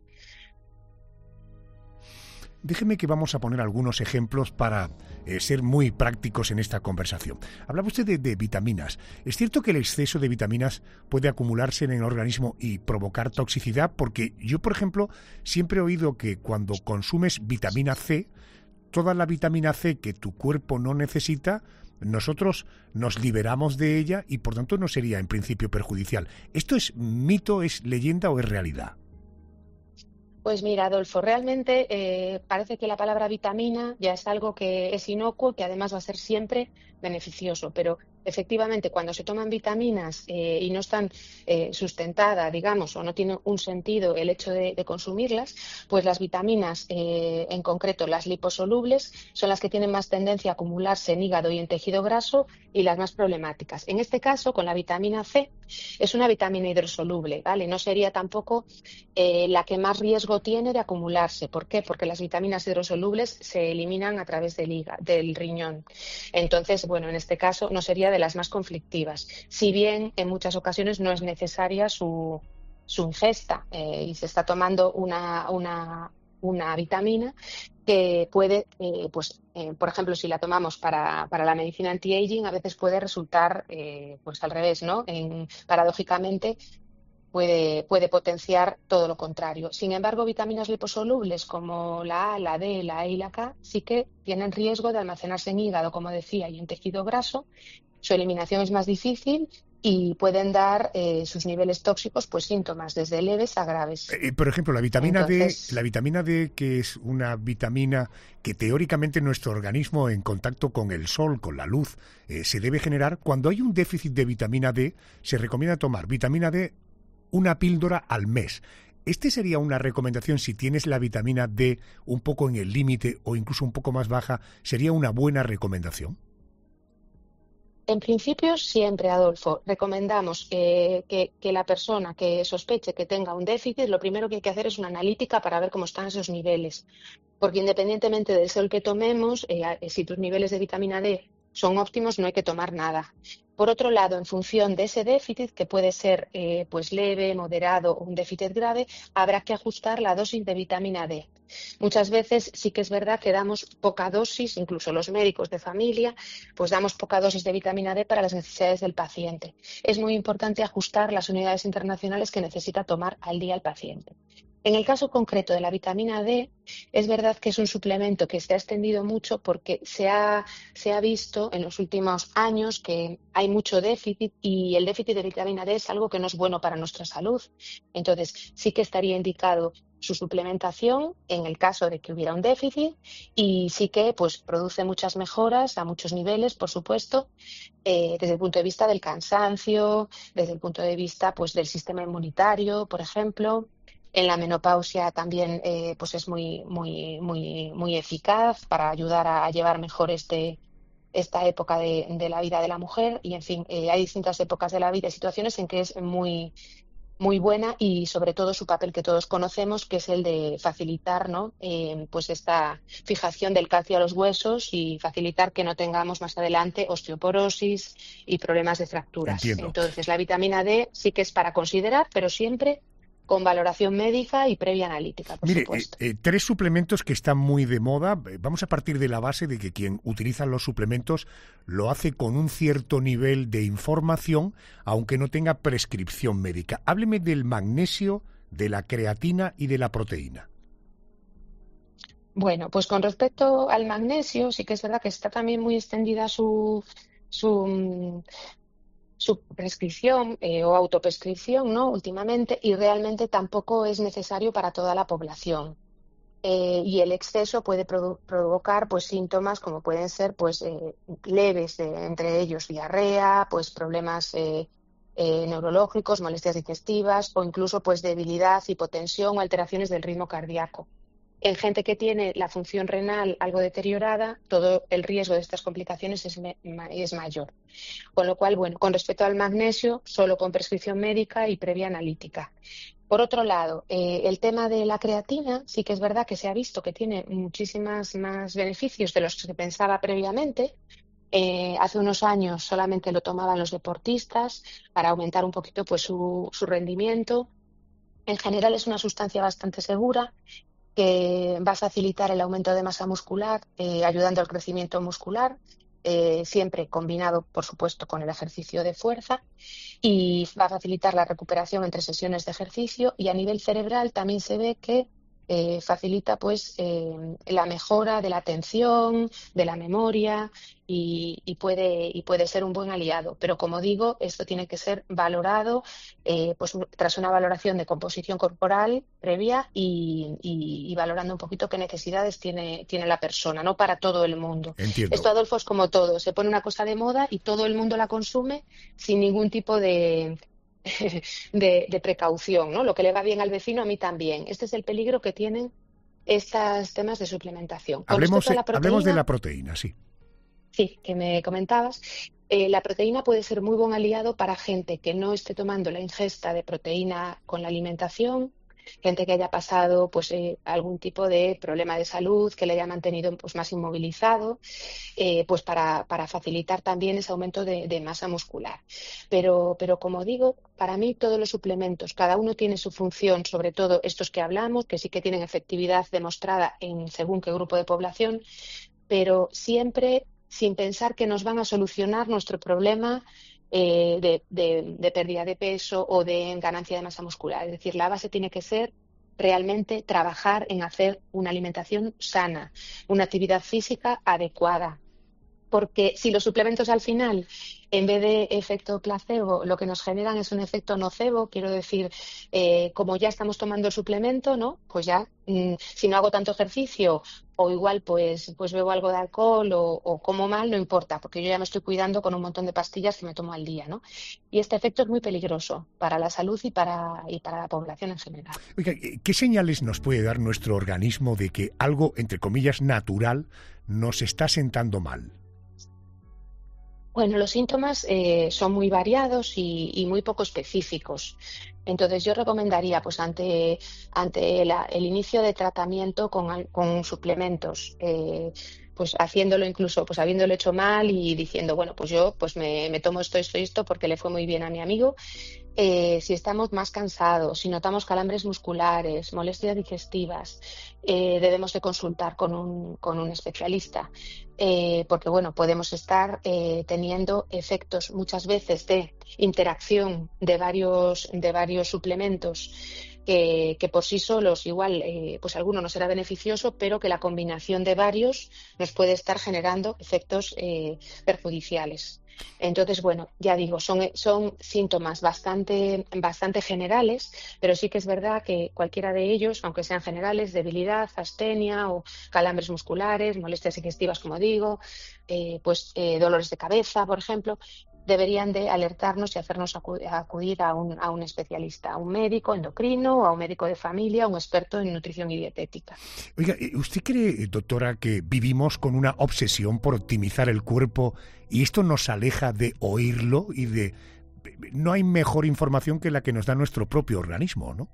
Déjeme que vamos a poner algunos ejemplos para eh, ser muy prácticos en esta conversación. Hablaba usted de, de vitaminas. ¿Es cierto que el exceso de vitaminas puede acumularse en el organismo y provocar toxicidad? Porque yo, por ejemplo, siempre he oído que cuando consumes vitamina C, toda la vitamina C que tu cuerpo no necesita, nosotros nos liberamos de ella y por tanto no sería en principio perjudicial. ¿Esto es mito, es leyenda o es realidad? Pues mira, Adolfo, realmente eh, parece que la palabra vitamina ya es algo que es inocuo, que además va a ser siempre beneficioso, pero efectivamente cuando se toman vitaminas eh, y no están eh, sustentadas, digamos, o no tiene un sentido el hecho de, de consumirlas, pues las vitaminas, eh, en concreto las liposolubles, son las que tienen más tendencia a acumularse en hígado y en tejido graso y las más problemáticas. En este caso, con la vitamina C, es una vitamina hidrosoluble, ¿vale? No sería tampoco eh, la que más riesgo tiene de acumularse. ¿Por qué? Porque las vitaminas hidrosolubles se eliminan a través del hígado, del riñón. Entonces, bueno, en este caso no sería de las más conflictivas, si bien en muchas ocasiones no es necesaria su, su ingesta eh, y se está tomando una, una, una vitamina que puede, eh, pues, eh, por ejemplo, si la tomamos para, para la medicina anti-aging, a veces puede resultar eh, pues al revés, ¿no? En, paradójicamente, Puede, puede potenciar todo lo contrario. Sin embargo, vitaminas liposolubles como la A, la D, la E y la K sí que tienen riesgo de almacenarse en hígado, como decía, y en tejido graso. Su eliminación es más difícil y pueden dar eh, sus niveles tóxicos, pues síntomas desde leves a graves. Eh, por ejemplo, la vitamina Entonces, D, la vitamina D, que es una vitamina que teóricamente nuestro organismo en contacto con el sol, con la luz, eh, se debe generar. Cuando hay un déficit de vitamina D, se recomienda tomar vitamina D una píldora al mes. ¿Este sería una recomendación si tienes la vitamina D un poco en el límite o incluso un poco más baja? ¿Sería una buena recomendación? En principio, siempre, Adolfo, recomendamos eh, que, que la persona que sospeche que tenga un déficit, lo primero que hay que hacer es una analítica para ver cómo están esos niveles. Porque independientemente del sol que tomemos, eh, si tus niveles de vitamina D son óptimos, no hay que tomar nada. Por otro lado, en función de ese déficit, que puede ser eh, pues leve, moderado o un déficit grave, habrá que ajustar la dosis de vitamina D. Muchas veces sí que es verdad que damos poca dosis, incluso los médicos de familia, pues damos poca dosis de vitamina D para las necesidades del paciente. Es muy importante ajustar las unidades internacionales que necesita tomar al día el paciente. En el caso concreto de la vitamina D, es verdad que es un suplemento que se ha extendido mucho porque se ha, se ha visto en los últimos años que hay mucho déficit y el déficit de vitamina D es algo que no es bueno para nuestra salud. Entonces, sí que estaría indicado su suplementación en el caso de que hubiera un déficit y sí que pues, produce muchas mejoras a muchos niveles, por supuesto, eh, desde el punto de vista del cansancio, desde el punto de vista pues, del sistema inmunitario, por ejemplo. En la menopausia también eh, pues es muy, muy, muy, muy eficaz para ayudar a, a llevar mejor este, esta época de, de la vida de la mujer y, en fin, eh, hay distintas épocas de la vida y situaciones en que es muy, muy buena y, sobre todo, su papel que todos conocemos, que es el de facilitar, ¿no? eh, pues esta fijación del calcio a los huesos y facilitar que no tengamos más adelante osteoporosis y problemas de fracturas. Entiendo. Entonces, la vitamina D sí que es para considerar, pero siempre con valoración médica y previa analítica, por Mire, supuesto. eh, eh, tres suplementos que están muy de moda. Vamos a partir de la base de que quien utiliza los suplementos lo hace con un cierto nivel de información, aunque no tenga prescripción médica. Hábleme del magnesio, de la creatina y de la proteína. Bueno, pues con respecto al magnesio, sí que es verdad que está también muy extendida su... su su prescripción eh, o autoprescripción, ¿no? Últimamente, y realmente tampoco es necesario para toda la población. Eh, y el exceso puede produ- provocar pues síntomas como pueden ser pues eh, leves, de, entre ellos diarrea, pues problemas eh, eh, neurológicos, molestias digestivas o incluso pues debilidad, hipotensión o alteraciones del ritmo cardíaco. En gente que tiene la función renal algo deteriorada, todo el riesgo de estas complicaciones es, me, es mayor. Con lo cual, bueno, con respecto al magnesio, solo con prescripción médica y previa analítica. Por otro lado, eh, el tema de la creatina, sí que es verdad que se ha visto que tiene muchísimas más beneficios de los que se pensaba previamente. Eh, hace unos años solamente lo tomaban los deportistas para aumentar un poquito pues, su, su rendimiento. En general es una sustancia bastante segura, que va a facilitar el aumento de masa muscular, eh, ayudando al crecimiento muscular, eh, siempre combinado, por supuesto, con el ejercicio de fuerza, y va a facilitar la recuperación entre sesiones de ejercicio, y a nivel cerebral también se ve que eh, facilita pues eh, la mejora de la atención, de la memoria y, y, puede, y puede ser un buen aliado. Pero como digo, esto tiene que ser valorado eh, pues, tras una valoración de composición corporal previa y, y, y valorando un poquito qué necesidades tiene, tiene la persona, no para todo el mundo. Entiendo. Esto, Adolfo, es como todo, se pone una cosa de moda y todo el mundo la consume sin ningún tipo de... De, de precaución, ¿no? Lo que le va bien al vecino, a mí también. Este es el peligro que tienen estos temas de suplementación. Con Hablemos, respecto a la proteína, hablemos de la proteína, sí. Sí, que me comentabas. Eh, la proteína puede ser muy buen aliado para gente que no esté tomando la ingesta de proteína con la alimentación, gente que haya pasado pues eh, algún tipo de problema de salud que le haya mantenido pues más inmovilizado, eh, pues para, para facilitar también ese aumento de, de masa muscular. Pero, pero como digo, para mí todos los suplementos, cada uno tiene su función, sobre todo estos que hablamos, que sí que tienen efectividad demostrada en según qué grupo de población, pero siempre sin pensar que nos van a solucionar nuestro problema Eh, de, de, de pérdida de peso o de ganancia de masa muscular. Es decir, la base tiene que ser realmente trabajar en hacer una alimentación sana, una actividad física adecuada. Porque si los suplementos al final, en vez de efecto placebo, lo que nos generan es un efecto nocebo, quiero decir, eh, como ya estamos tomando el suplemento, ¿no? Pues ya, mmm, si no hago tanto ejercicio o igual pues, pues bebo algo de alcohol o, o como mal, no importa, porque yo ya me estoy cuidando con un montón de pastillas que me tomo al día, ¿no? Y este efecto es muy peligroso para la salud y para, y para la población en general. Oiga, ¿qué señales nos puede dar nuestro organismo de que algo, entre comillas, natural nos está sentando mal? Bueno, los síntomas eh, son muy variados y, y muy poco específicos. Entonces yo recomendaría, pues ante, ante la, el inicio de tratamiento con, con suplementos, eh, pues haciéndolo incluso, pues habiéndolo hecho mal y diciendo, bueno, pues yo pues me, me tomo esto, esto y esto porque le fue muy bien a mi amigo. Eh, si estamos más cansados, si notamos calambres musculares, molestias digestivas, eh, debemos de consultar con un, con un especialista, eh, porque bueno, podemos estar eh, teniendo efectos muchas veces de interacción de varios, de varios suplementos que, que por sí solos igual, eh, pues alguno no será beneficioso, pero que la combinación de varios nos puede estar generando efectos eh, perjudiciales. Entonces, bueno, ya digo, son, son síntomas bastante, bastante generales, pero sí que es verdad que cualquiera de ellos, aunque sean generales, debilidad, astenia o calambres musculares, molestias digestivas, como digo, eh, pues eh, dolores de cabeza, por ejemplo, deberían de alertarnos y hacernos acudir a un, a un especialista, a un médico endocrino, a un médico de familia, a un experto en nutrición y dietética. Oiga, ¿usted cree, doctora, que vivimos con una obsesión por optimizar el cuerpo y esto nos aleja de oírlo y de... No hay mejor información que la que nos da nuestro propio organismo, ¿no?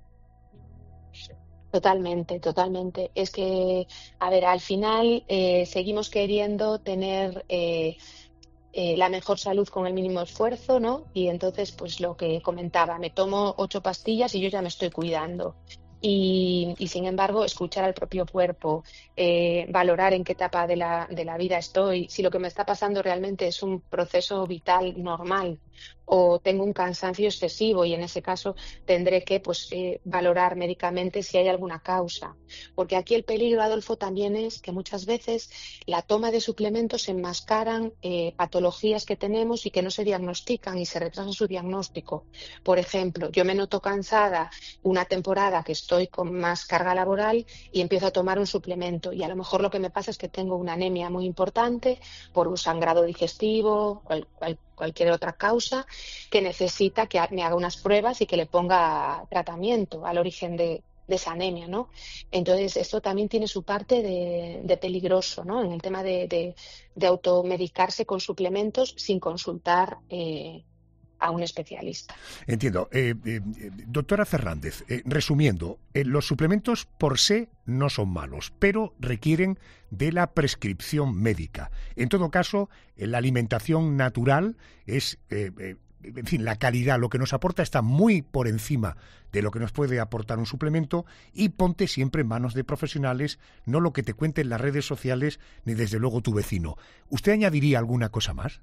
Totalmente, totalmente. Es que, a ver, al final eh, seguimos queriendo tener eh, eh, la mejor salud con el mínimo esfuerzo, ¿no? Y entonces, pues lo que comentaba, me tomo ocho pastillas y yo ya me estoy cuidando. Y, y sin embargo, escuchar al propio cuerpo, eh, valorar en qué etapa de la, de la vida estoy, si lo que me está pasando realmente es un proceso vital normal o tengo un cansancio excesivo y en ese caso tendré que pues, eh, valorar médicamente si hay alguna causa. Porque aquí el peligro, Adolfo, también es que muchas veces la toma de suplementos enmascaran eh, patologías que tenemos y que no se diagnostican y se retrasa su diagnóstico. Por ejemplo, yo me noto cansada una temporada que estoy con más carga laboral y empiezo a tomar un suplemento y a lo mejor lo que me pasa es que tengo una anemia muy importante por un sangrado digestivo, cual, cual, cualquier otra causa que necesita que me haga unas pruebas y que le ponga tratamiento al origen de, de esa anemia, ¿no? Entonces, esto también tiene su parte de, de peligroso, ¿no? En el tema de, de, de automedicarse con suplementos sin consultar eh, a un especialista. Entiendo. Eh, eh, doctora Fernández, eh, resumiendo, eh, los suplementos por sí no son malos, pero requieren de la prescripción médica. En todo caso, eh, la alimentación natural es, eh, eh, en fin, la calidad, lo que nos aporta está muy por encima de lo que nos puede aportar un suplemento y ponte siempre en manos de profesionales, no lo que te cuenten las redes sociales ni desde luego tu vecino. ¿Usted añadiría alguna cosa más?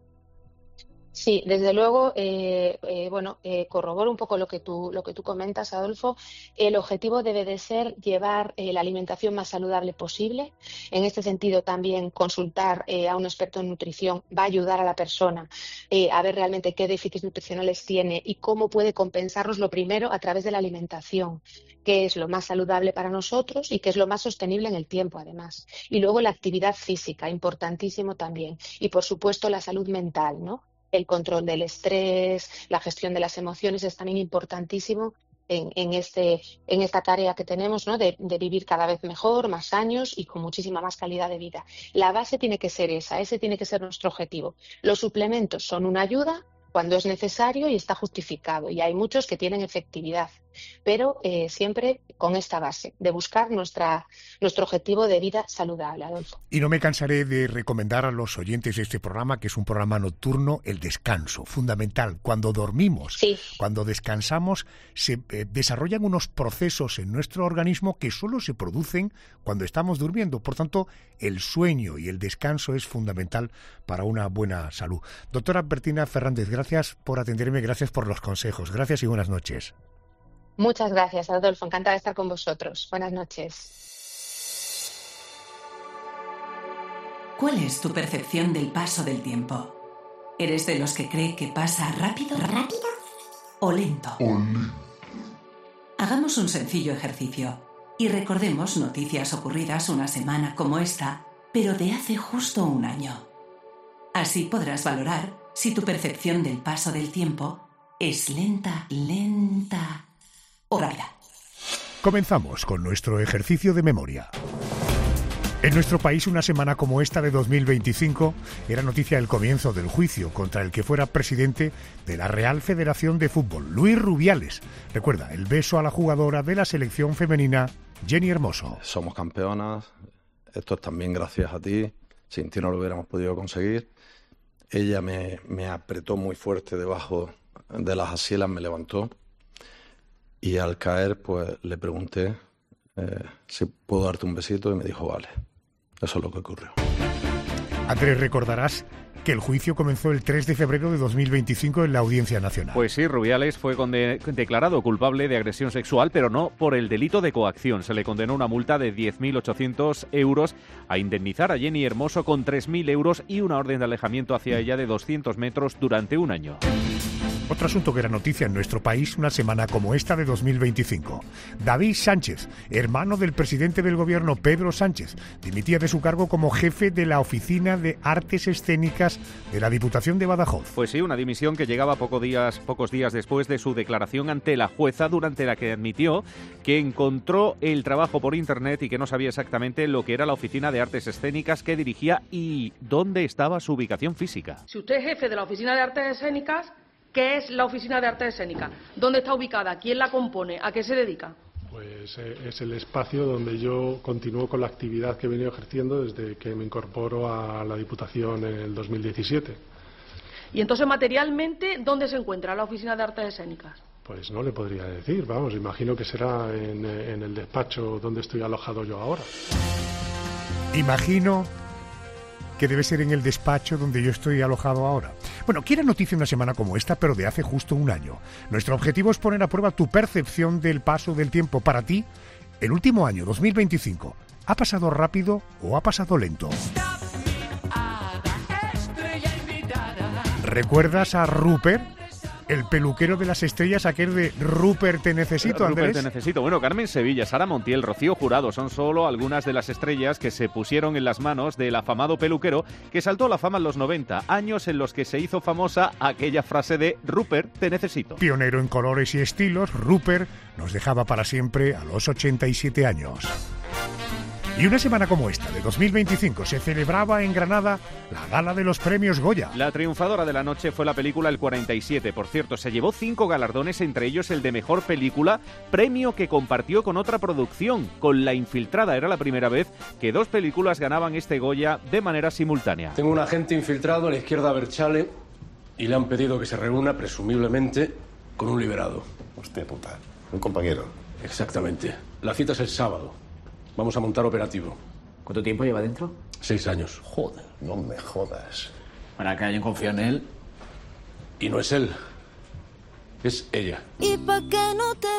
Sí, desde luego, eh, eh, bueno, eh, corroboro un poco lo que tú lo que tú comentas, Adolfo. El objetivo debe de ser llevar eh, la alimentación más saludable posible. En este sentido, también consultar eh, a un experto en nutrición va a ayudar a la persona eh, a ver realmente qué déficits nutricionales tiene y cómo puede compensarlos, lo primero, a través de la alimentación, que es lo más saludable para nosotros y que es lo más sostenible en el tiempo, además. Y luego la actividad física, importantísimo también. Y, por supuesto, la salud mental, ¿no? El control del estrés, la gestión de las emociones es también importantísimo en, en, este, en esta tarea que tenemos, ¿no? de, de vivir cada vez mejor, más años y con muchísima más calidad de vida. La base tiene que ser esa, ese tiene que ser nuestro objetivo. Los suplementos son una ayuda cuando es necesario y está justificado, y hay muchos que tienen efectividad, pero eh, siempre con esta base, de buscar nuestra, nuestro objetivo de vida saludable, Adolfo. Y no me cansaré de recomendar a los oyentes de este programa, que es un programa nocturno, el descanso, fundamental. Cuando dormimos, sí. cuando descansamos, se eh, desarrollan unos procesos en nuestro organismo que solo se producen cuando estamos durmiendo. Por tanto, el sueño y el descanso es fundamental para una buena salud. Doctora Bertina Fernández, gracias por atenderme, gracias por los consejos. Gracias y buenas noches. Muchas gracias, Adolfo. Encantada de estar con vosotros. Buenas noches. ¿Cuál es tu percepción del paso del tiempo? ¿Eres de los que cree que pasa rápido, rápido o lento? Um. Hagamos un sencillo ejercicio y recordemos noticias ocurridas una semana como esta, pero de hace justo un año. Así podrás valorar si tu percepción del paso del tiempo es lenta, lenta o rápida. Comenzamos con nuestro ejercicio de memoria. En nuestro país, una semana como esta de dos mil veinticinco era noticia el comienzo del juicio contra el que fuera presidente de la Real Federación de Fútbol, Luis Rubiales. Recuerda, el beso a la jugadora de la selección femenina, Jenny Hermoso. Somos campeonas, esto es también gracias a ti, sin ti no lo hubiéramos podido conseguir. Ella me, me apretó muy fuerte debajo de las axilas, me levantó y al caer pues le pregunté eh, si puedo darte un besito y me dijo vale. Eso es lo que ocurrió. Andrés, recordarás que el juicio comenzó el tres de febrero de dos mil veinticinco en la Audiencia Nacional. Pues sí, Rubiales fue conde- declarado culpable de agresión sexual, pero no por el delito de coacción. Se le condenó una multa de diez mil ochocientos euros, a indemnizar a Jenny Hermoso con tres mil euros y una orden de alejamiento hacia ella de doscientos metros durante un año. Otro asunto que era noticia en nuestro país una semana como esta de dos mil veinticinco. David Sánchez, hermano del presidente del gobierno Pedro Sánchez, dimitía de su cargo como jefe de la Oficina de Artes Escénicas de la Diputación de Badajoz. Pues sí, una dimisión que llegaba pocos días, pocos días después de su declaración ante la jueza, durante la que admitió que encontró el trabajo por internet y que no sabía exactamente lo que era la Oficina de Artes Escénicas que dirigía y dónde estaba su ubicación física. Si usted es jefe de la Oficina de Artes Escénicas, ¿qué es la Oficina de Artes Escénicas? ¿Dónde está ubicada? ¿Quién la compone? ¿A qué se dedica? Pues eh, es el espacio donde yo continúo con la actividad que he venido ejerciendo desde que me incorporo a la Diputación en el dos mil diecisiete. Y entonces, materialmente, ¿dónde se encuentra la Oficina de Artes Escénicas? Pues no le podría decir, vamos, imagino que será en, en el despacho donde estoy alojado yo ahora. Imagino que debe ser en el despacho donde yo estoy alojado ahora. Bueno, quiera noticia una semana como esta, pero de hace justo un año. Nuestro objetivo es poner a prueba tu percepción del paso del tiempo. Para ti, el último año, dos mil veinticinco, ¿ha pasado rápido o ha pasado lento? ¿Recuerdas a Rupert? El peluquero de las estrellas, aquel de Rupert te necesito, Andrés. Rupert te necesito. Bueno, Carmen Sevilla, Sara Montiel, Rocío Jurado son solo algunas de las estrellas que se pusieron en las manos del afamado peluquero que saltó a la fama en los noventa, años en los que se hizo famosa aquella frase de Rupert te necesito. Pionero en colores y estilos, Rupert nos dejaba para siempre a los ochenta y siete años. Y una semana como esta, de dos mil veinticinco, se celebraba en Granada la gala de los premios Goya. La triunfadora de la noche fue la película El cuarenta y siete. Por cierto, se llevó cinco galardones, entre ellos el de Mejor Película, premio que compartió con otra producción, con La Infiltrada. Era la primera vez que dos películas ganaban este Goya de manera simultánea. Tengo un agente infiltrado a la izquierda Berchale y le han pedido que se reúna, presumiblemente, con un liberado. Hostia puta, un compañero. Exactamente. La cita es el sábado. Vamos a montar operativo. ¿Cuánto tiempo lleva dentro? Seis años. Joder, no me jodas. Para que alguien confíe en él. Y no es él. Es ella. Y pa' que no te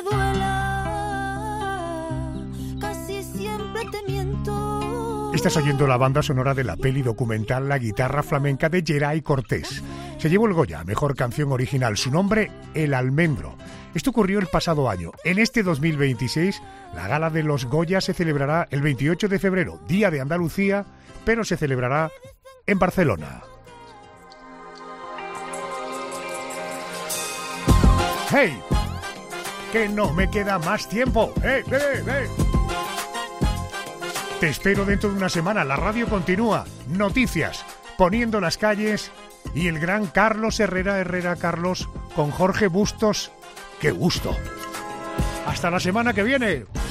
duela, casi siempre te miento. Estás oyendo la banda sonora de la peli documental La guitarra flamenca de Geray Cortés. Se llevó el Goya a Mejor Canción Original. Su nombre, El Almendro. Esto ocurrió el pasado año. En este dos mil veintiséis, la gala de los Goya se celebrará el veintiocho de febrero, Día de Andalucía, pero se celebrará en Barcelona. ¡Hey! ¡Que no me queda más tiempo! ¡Eh, eh, eh! Te espero dentro de una semana. La radio continúa. Noticias, Poniendo las calles y el gran Carlos Herrera Herrera Carlos con Jorge Bustos. ¡Qué gusto! ¡Hasta la semana que viene!